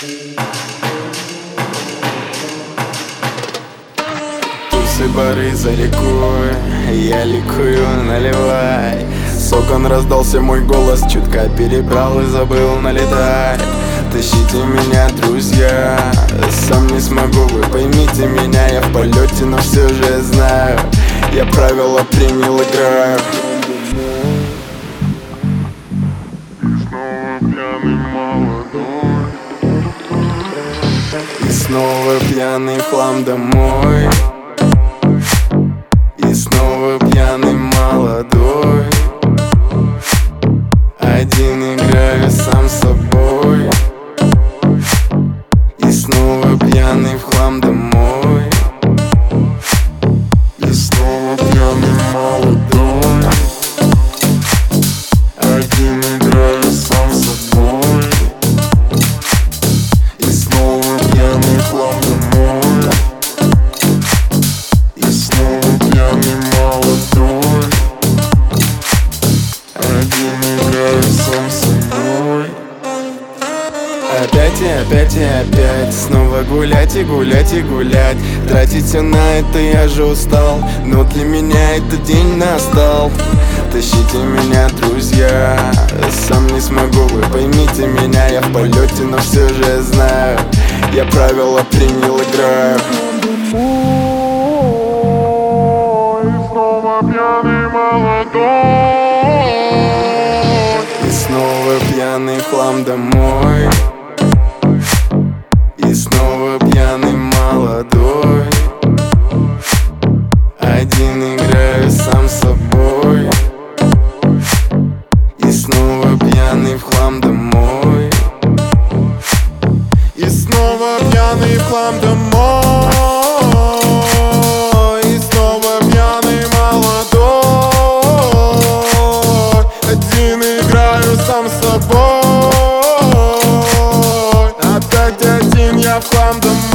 Тусы, бары за рекой, я ликую, наливай. С окон раздался мой голос, чутка перебрал и забыл налетать. Тащите меня, друзья, сам не смогу, вы поймите меня. Я в полете, но все же знаю, я правила принял, играю. И снова пьяный в хлам домой. И снова пьяный молодой. Один играю сам с собой. И снова пьяный в хлам домой. И снова пьяный молодой. Один играю сам с собой. И снова пьяный в хлам домой. И снова пьяный молодой. Один играю сам с собой. Опять и опять и опять, снова гулять и гулять и гулять. Тратить все на это я же устал, но для меня этот день настал. Тащите меня, друзья, сам не смогу, вы поймите меня. Я в полете, но все же знаю, я правила принял, играю. И снова пьяный молодой. И снова пьяный в хлам домой. И снова пьяный молодой. Один играю сам с собой. И снова пьяный в хлам домой. И снова пьяный в хлам домой. И снова пьяный молодой. Один играю сам с собой. Опять один я в хлам домой.